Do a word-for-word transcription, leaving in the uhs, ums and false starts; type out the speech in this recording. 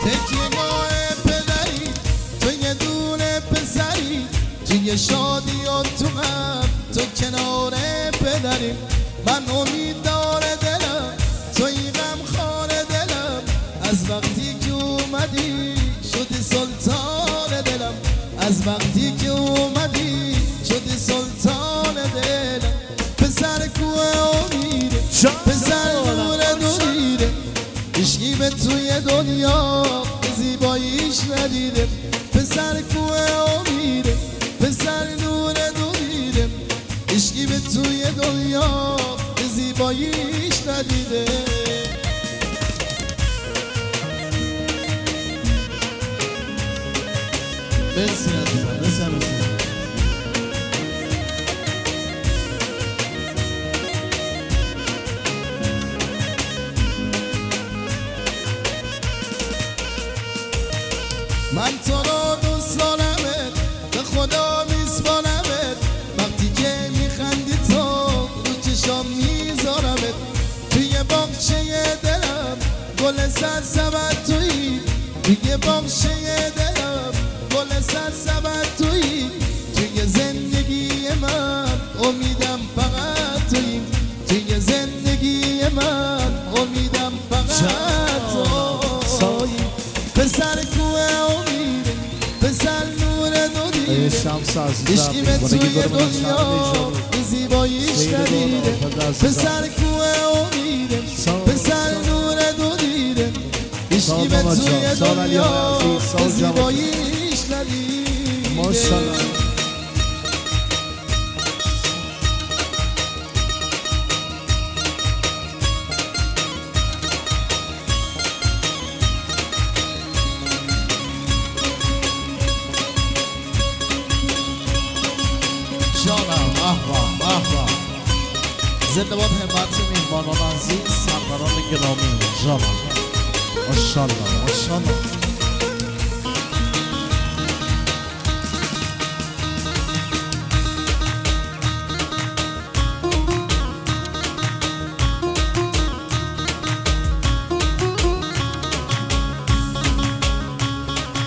تکیهگاه پدری تو یه دونه پسری توی شادیات تو هم تو کنار پدری من امید داره دلم توی غم خاره دلم از وقتی که اومدی شدی سلطان دلم از وقتی که اومدی شدی سلطان دلم پسر کوه امیده پسر نور دوریده عشقی به توی دنیا زیباییش ندیده پسر کوه امیده پسر نور دوریده عشقی به توی دنیا زیباییش ندیده مرسی عزیزم مرسی عزیزم من تو رو دوست دارمت به خدا میسپارمت وقتی که میخندی تو رو چشام میذارمت توی باغچه دلم گل سرسبد تویی توی باغچه دلم گل سرسبد تویی توی زندگی من امیدم فقط تویی توی زندگی من امیدم فقط تویی پسر کوه امیده پسر نور دوریده عشقی به توی دنیا زیباییش ندیده پسر کوه امیده پسر نور دوریده عشقی به توی دنیا زیباییش ندیده جانم احوام احوام زنده باد همت میهمانان عزیز سروران گرامی جانم ماشاءالله ماشاءالله